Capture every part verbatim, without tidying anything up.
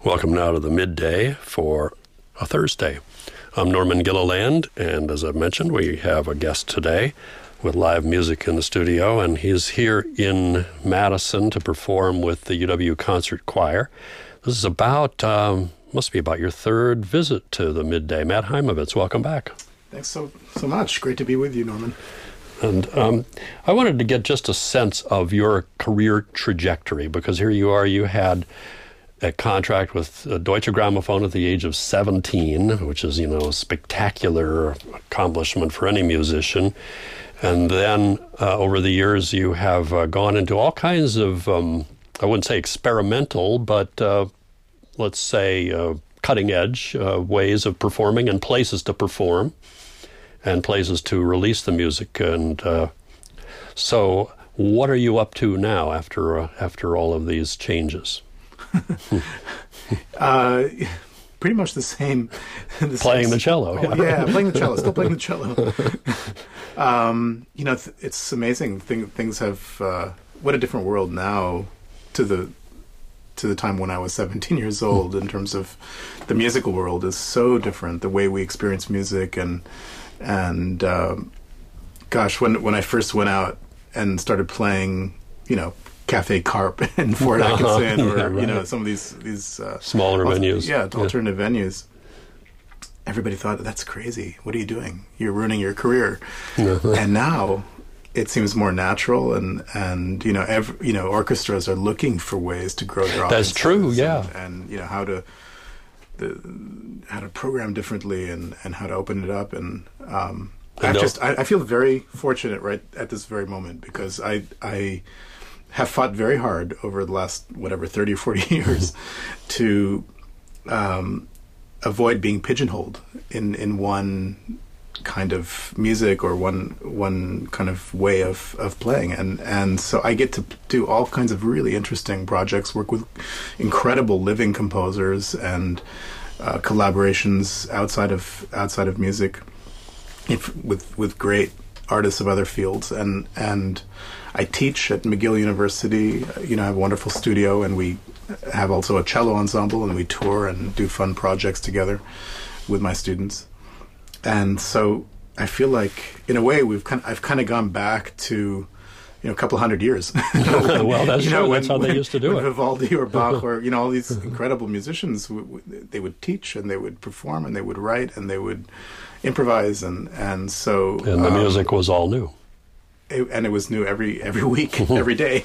Welcome now to the midday for a Thursday. I'm Norman Gilliland, and as I've mentioned, we have a guest today with live music in the studio, and he's here in Madison to perform with the U W Concert Choir. This is about, um, must be about your third visit to the midday. Matt Heimovitz, welcome back. Thanks so so much. Great to be with you, Norman. And um, I wanted to get just a sense of your career trajectory, because here you are, you had a contract with Deutsche Grammophon at the age of seventeen, which is, you know, a spectacular accomplishment for any musician. And then uh, over the years, you have uh, gone into all kinds of, um, I wouldn't say experimental, but uh, let's say uh, cutting edge uh, ways of performing and places to perform and places to release the music. And uh, so what are you up to now after uh, after all of these changes? uh, pretty much the same. The playing same, the cello. Oh, yeah, playing the cello. Still playing the cello. um, you know, th- it's amazing. Thing, things have uh, what a different world now to the to the time when I was seventeen years old. In terms of the musical world is so different. The way we experience music and and um, gosh, when when I first went out and started playing, you know, Cafe Carp in Fort Atkinson, or yeah, right. you know, some of these these uh, smaller al- venues, yeah, alternative yeah. venues. Everybody thought, that's crazy. What are you doing? You're ruining your career. And now it seems more natural, and and you know, every, you know, orchestras are looking for ways to grow their audiences. That's true, yeah, and, and you know how to the how to program differently, and, and how to open it up, and um, I just I, I feel very fortunate right at this very moment, because I I. have fought very hard over the last, whatever, thirty or forty years to um, avoid being pigeonholed in, in one kind of music or one one kind of way of, of playing. And, and so I get to do all kinds of really interesting projects, work with incredible living composers and uh, collaborations outside of outside of music if, with with great artists of other fields. And and I teach at McGill University. You know, I have a wonderful studio, and we have also a cello ensemble, and we tour and do fun projects together with my students. And so I feel like, in a way, we've kind of, I've kind of gone back to, you know, a couple hundred years. when, well, that's you true. know, when, that's how when, they used to do when it. Vivaldi or Bach or, you know, all these incredible musicians, w- w- they would teach, and they would perform, and they would write, and they would improvise, and, and so... And the um, music was all new. It, and it was new every every week, every day.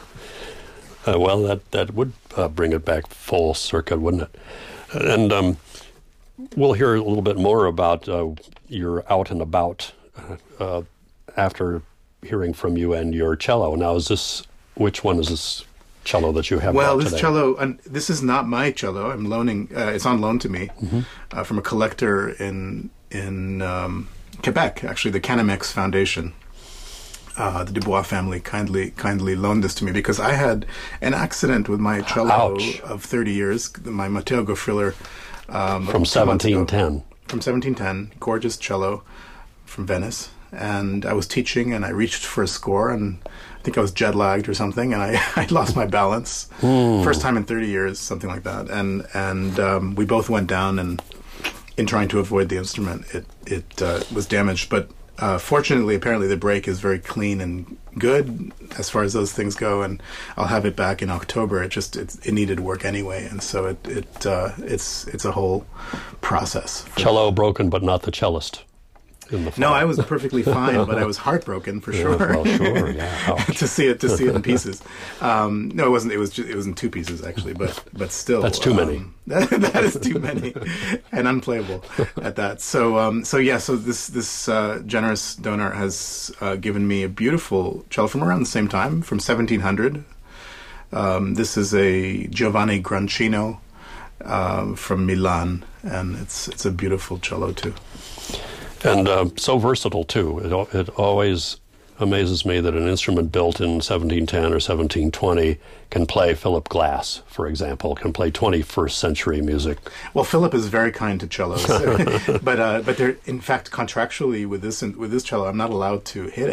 Uh, well, that that would uh, bring it back full circuit, wouldn't it? And um, we'll hear a little bit more about uh, your out and about uh, after hearing from you and your cello. Now, is this which one is this cello that you have? Well, this today? cello, and this is not my cello. I'm loaning. Uh, it's on loan to me mm-hmm. uh, from a collector in in um, Quebec, actually, the Canamex Foundation. Uh, the Dubois family kindly kindly loaned this to me, because I had an accident with my cello Ouch. of thirty years, my Matteo Gofriller. Um, from seventeen ten. From seventeen ten, gorgeous cello from Venice. And I was teaching, and I reached for a score, and I think I was jet lagged or something, and I, I lost my balance. Mm. First time in thirty years, something like that. And and um, we both went down, and in trying to avoid the instrument, it, it uh, was damaged. But Uh, fortunately, apparently the break is very clean and good as far as those things go, and I'll have it back in October. It just it, it needed work anyway, and so it it uh, it's it's a whole process. Cello broken, but not the cellist. In the no, I was perfectly fine, but I was heartbroken for yeah, sure. Well, sure, yeah. to see it to see it in pieces. Um, no, it wasn't. It was just, it was in two pieces actually, but but still, that's too um, many. that, that is too many, and unplayable at that. So um, so yeah. So this this uh, generous donor has uh, given me a beautiful cello from around the same time, from seventeen hundred. Um, this is a Giovanni Grancino uh, from Milan, and it's it's a beautiful cello too. And uh, so versatile, too. It, it always amazes me that an instrument built in seventeen ten or seventeen twenty can play Philip Glass, for example, can play twenty-first century music. Well, Philip is very kind to cellos, but uh, but they're, in fact, contractually with this with this cello, I'm not allowed to hit it.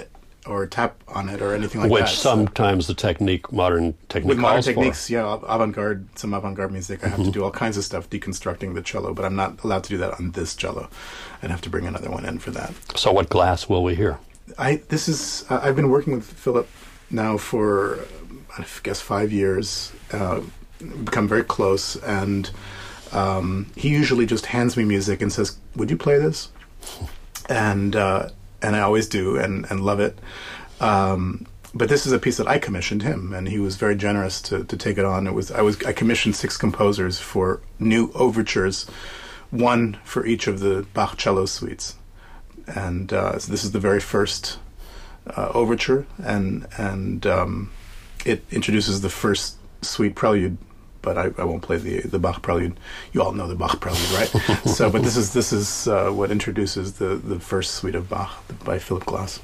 or tap on it or anything like Which that. Which sometimes so, the technique, modern technique with modern calls techniques, for. yeah, avant-garde, some avant-garde music. I have mm-hmm. to do all kinds of stuff deconstructing the cello, but I'm not allowed to do that on this cello. I'd have to bring another one in for that. So what glass will we hear? I this is uh, I've been working with Philip now for I guess five years. Uh, become very close, and um, he usually just hands me music and says, "Would you play this?" And uh, and I always do, and, and love it. Um, but this is a piece that I commissioned him, and he was very generous to, to take it on. It was I was I commissioned six composers for new overtures, one for each of the Bach cello suites, and uh, so this is the very first uh, overture, and and um, it introduces the first suite prelude. But I, I won't play the the Bach prelude. You all know the Bach prelude, right? So, but this is this is uh, what introduces the, the first suite of Bach by Philip Glass.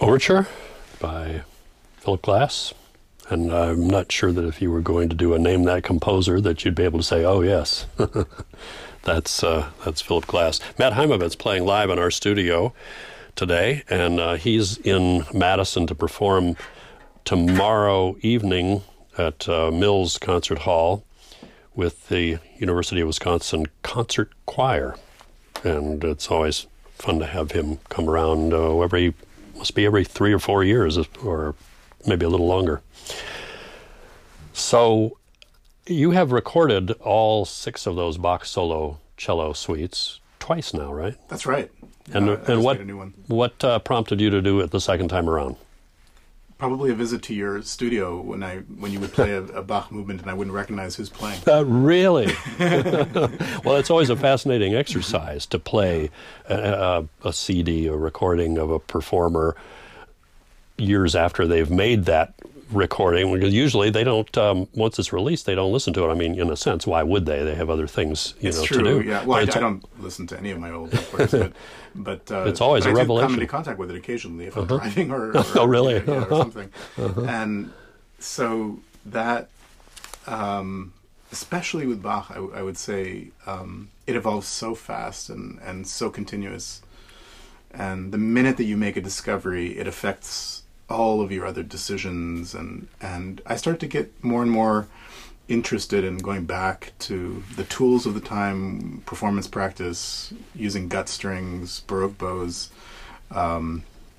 Overture by Philip Glass. And I'm not sure that if you were going to do a Name That Composer that you'd be able to say, oh, yes, that's uh, that's Philip Glass. Matt Heimovitz playing live in our studio today, and uh, he's in Madison to perform tomorrow evening at uh, Mills Concert Hall with the University of Wisconsin Concert Choir. And it's always fun to have him come around uh, every, must be every three or four years, or maybe a little longer. So you have recorded all six of those Bach solo cello suites twice now, right? That's right. And uh, and what what uh, prompted you to do it the second time around? Probably a visit to your studio when I when you would play a, a Bach movement and I wouldn't recognize who's playing. Uh, really? Well, it's always a fascinating exercise to play a, a, a C D, a recording of a performer years after they've made that recording, because usually they don't, um, once it's released, they don't listen to it. I mean, in a sense, why would they? They have other things, you it's know, true, to do. Yeah. Well, I, I don't listen to any of my old recordings, but, but uh, it's always but a I revelation. I do come into contact with it occasionally if I'm uh-huh. driving or, or oh, really? Yeah, yeah, uh-huh. or something. Uh-huh. And so that, um, especially with Bach, I, I would say um, it evolves so fast and, and so continuous. And the minute that you make a discovery, it affects all of your other decisions, and and I start to get more and more interested in going back to the tools of the time, performance practice, using gut strings, Baroque bows, um,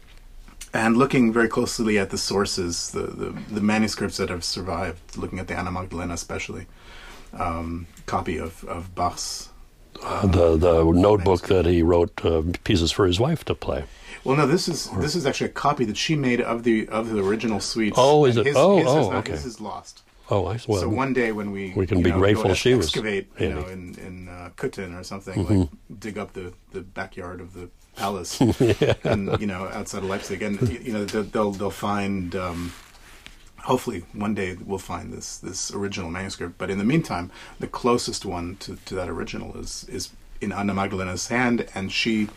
and looking very closely at the sources, the, the, the manuscripts that have survived, looking at the Anna Magdalena especially, um, copy of, of Bach's Uh, the the notebook that he wrote uh, pieces for his wife to play. Well, no, this is this is actually a copy that she made of the of the original suites. Oh, is it? His, oh, his oh, is not, okay. His is lost. Oh, I well, so one day when we we can you be know, grateful go she was excavate, you handy. know, in in uh, Köthen or something, mm-hmm. like dig up the, the backyard of the palace, yeah. and you know, outside of Leipzig, and you know, they'll they'll find. Um, hopefully, one day we'll find this this original manuscript. But in the meantime, the closest one to, to that original is is in Anna Magdalena's hand, and she.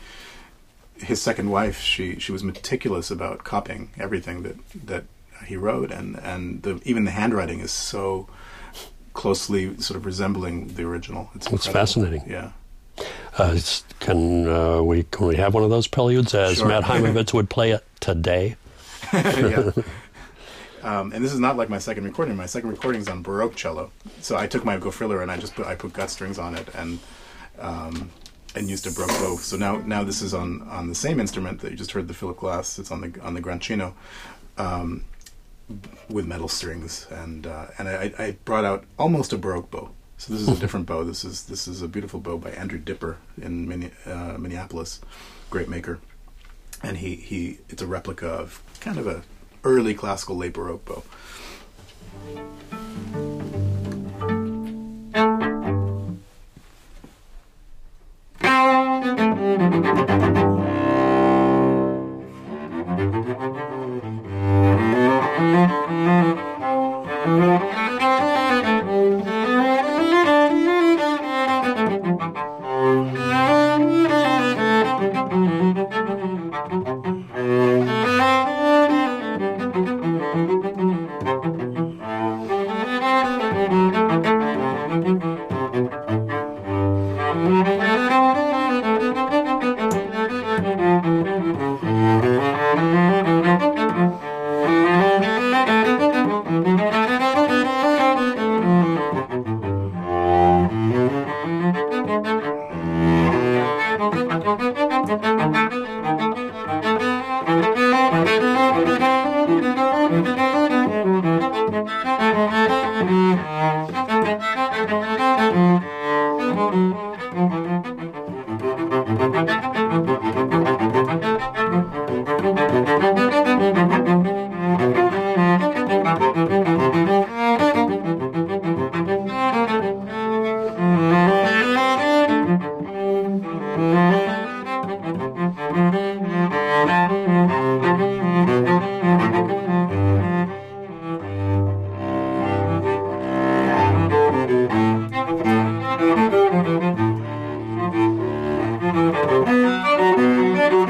His second wife, she, she was meticulous about copying everything that, that he wrote, and and the, even the handwriting is so closely sort of resembling the original. It's, it's fascinating. Yeah. Uh, it's, can uh, we can we have one of those preludes as Sure. Matt Heimovitz would play it today? Yeah. Um, and this is not like my second recording. My second recording is on Baroque cello. So I took my Gofriller and I just put I put gut strings on it and. Um, and used a Baroque bow. So now, now this is on, on the same instrument that you just heard, the Philip Glass. It's on the on the Grancino, um, with metal strings, and uh, and I, I brought out almost a Baroque bow. So this is a different bow. This is this is a beautiful bow by Andrew Dipper in Minne, uh, Minneapolis, great maker, and he, he it's a replica of kind of a early classical late Baroque bow. Thank you.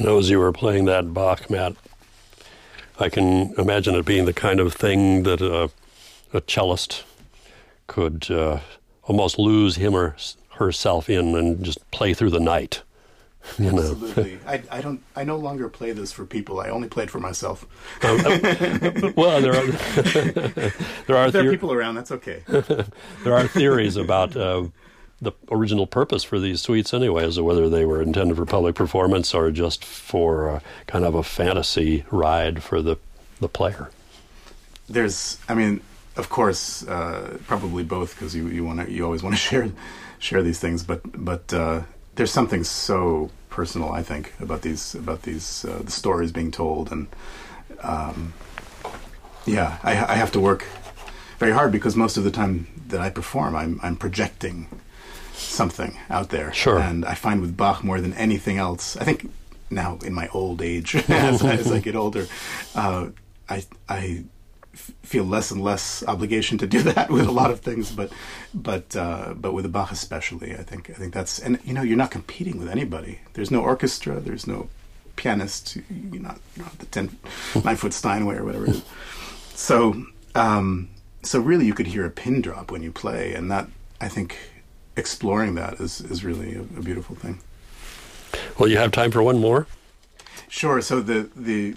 know, as you were playing that Bach, Matt, I can imagine it being the kind of thing that a, a cellist could uh, almost lose him or herself in and just play through the night. You Absolutely. Know. I, I don't. I no longer play this for people. I only play it for myself. um, well, there are there are, if there are people around. That's okay. There are theories about uh, the original purpose for these suites, anyway, as to whether they were intended for public performance or just for uh, kind of a fantasy ride for the the player. There's, I mean, of course, uh, probably both, because you you want to you always want to share share these things, but but. Uh, There's something so personal, I think, about these about these uh, the stories being told, and um, yeah, I, I have to work very hard because most of the time that I perform, I'm I'm projecting something out there. Sure. And I find with Bach more than anything else, I think now in my old age, as, as I get older, uh, I I. feel less and less obligation to do that with a lot of things, but but uh, but with the Bach especially, I think I think that's, and you know, you're not competing with anybody. There's no orchestra, there's no pianist. You're not, you know, the ten nine foot Steinway or whatever it is. So um, so really, you could hear a pin drop when you play, and that, I think, exploring that is is really a, a beautiful thing. Well, you have time for one more? Sure. So the the.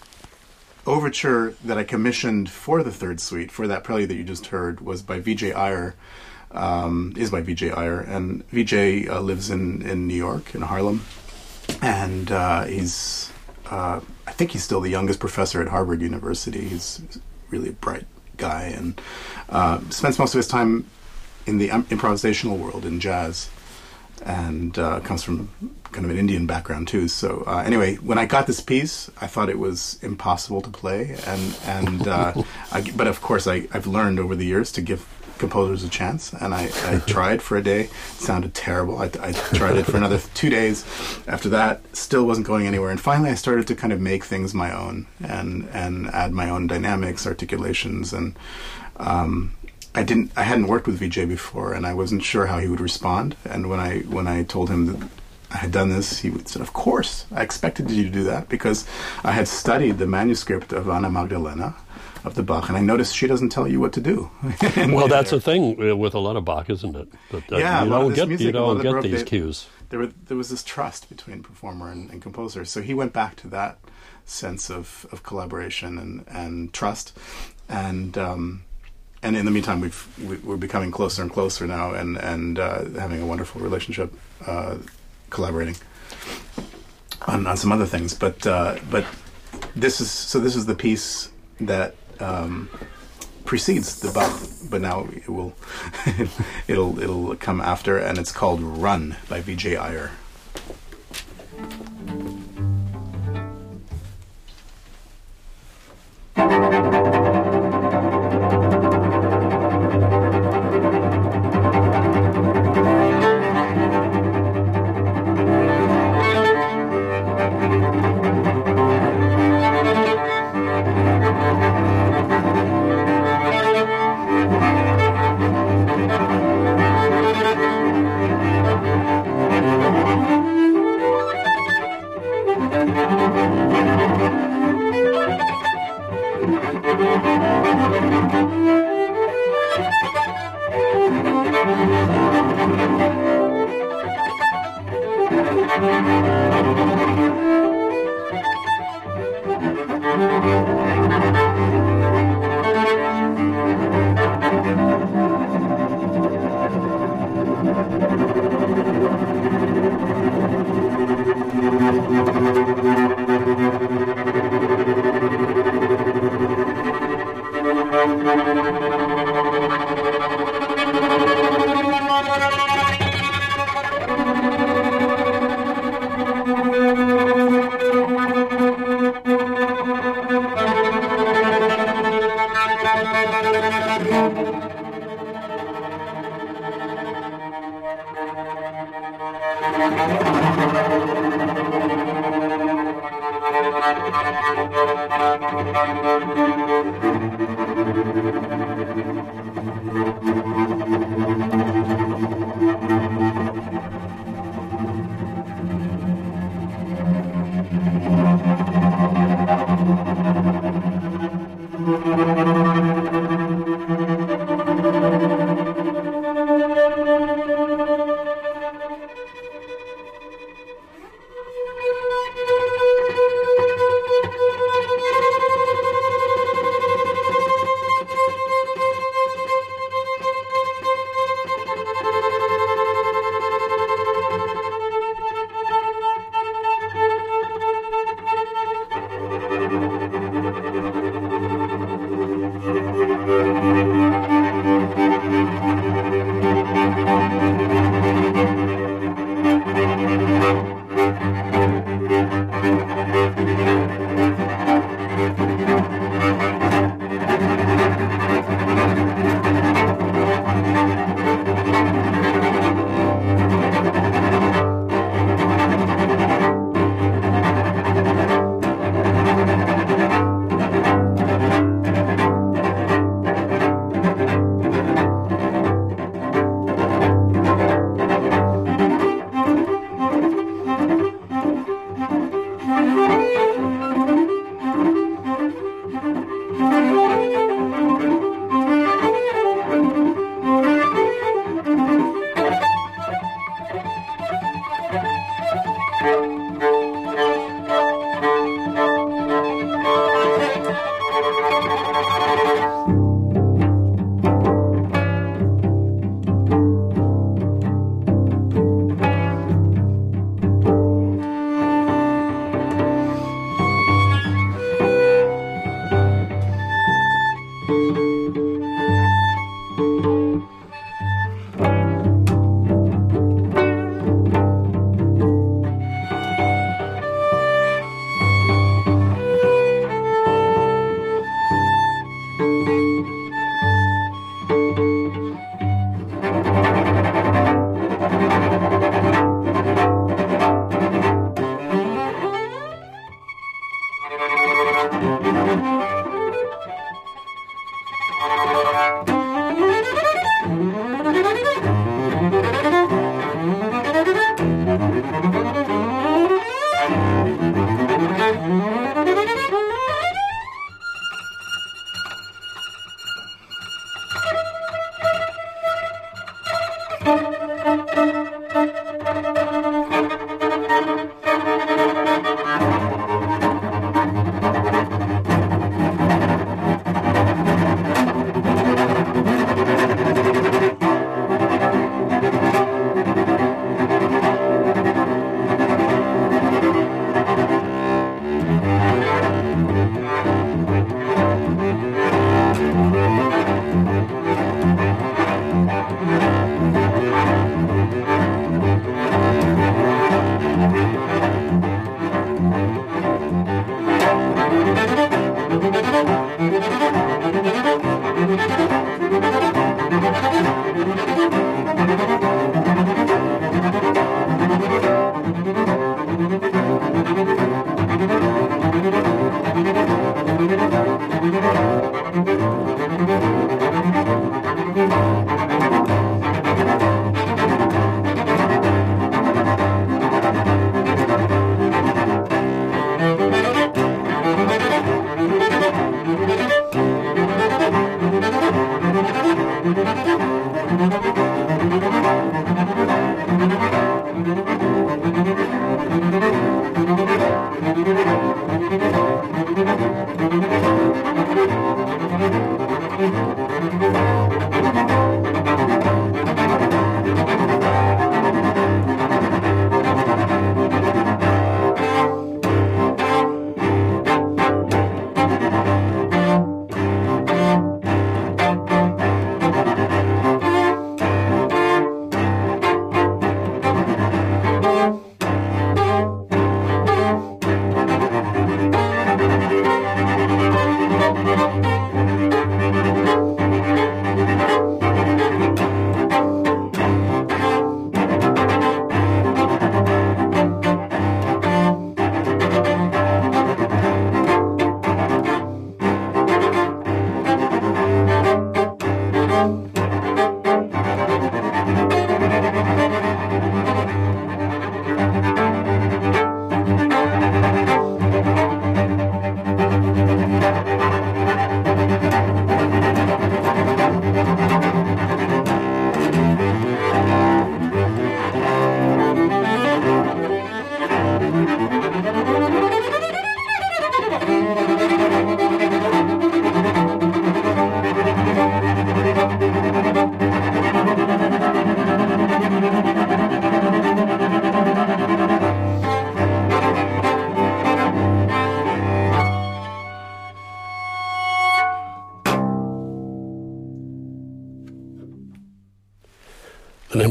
overture that I commissioned for the third suite, for that prelude that you just heard, was by Vijay Iyer, um, is by Vijay Iyer, and Vijay uh, lives in, in New York, in Harlem, and uh, he's, uh, I think he's still the youngest professor at Harvard University. He's really a bright guy, and uh, spends most of his time in the um, improvisational world, in jazz, and uh, comes from kind of an Indian background too. So uh, anyway, when I got this piece, I thought it was impossible to play, and and uh, I, but of course I, I've learned over the years to give composers a chance, and I, I tried for a day. It sounded terrible. I, I tried it for another two days. After that, still wasn't going anywhere. And finally, I started to kind of make things my own and and add my own dynamics, articulations, and um, I didn't. I hadn't worked with Vijay before, and I wasn't sure how he would respond. And when I when I told him that I had done this, he would said, "Of course, I expected you to do that because I had studied the manuscript of Anna Magdalena of the Bach, and I noticed she doesn't tell you what to do." Well, that's the thing with a lot of Bach, isn't it? That, uh, yeah, you don't get music, you don't get Baroque, these they, cues. There, were, there was this trust between performer and, and composer, so he went back to that sense of, of collaboration and, and trust, and um, and in the meantime, we've we, we're becoming closer and closer now, and and uh, having a wonderful relationship. Uh, collaborating on, on some other things, but uh, but this is so this is the piece that um, precedes the Bach, but now it will it'll it'll come after, and it's called "Run" by Vijay Iyer.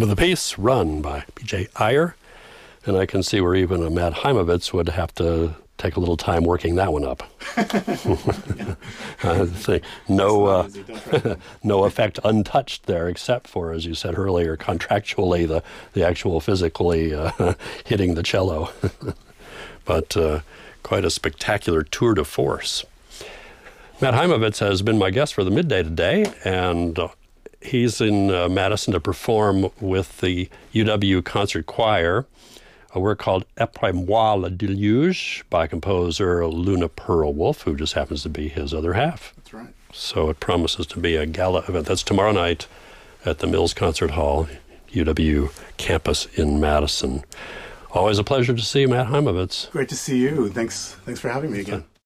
Sound of the Piece, Run by B J Ayer. And I can see where even a Matt Heimovitz would have to take a little time working that one up. I think no, uh, no effect untouched there, except for, as you said earlier, contractually, the, the actual physically uh, hitting the cello. But uh, quite a spectacular tour de force. Matt Heimovitz has been my guest for the Midday today, and uh, he's in uh, Madison to perform with the U W Concert Choir, a work called Après-moi le déluge by composer Luna Pearl Wolf, who just happens to be his other half. That's right. So it promises to be a gala event. That's tomorrow night at the Mills Concert Hall, U W campus in Madison. Always a pleasure to see you, Matt Heimovitz. Great to see you. Thanks, thanks for having me again.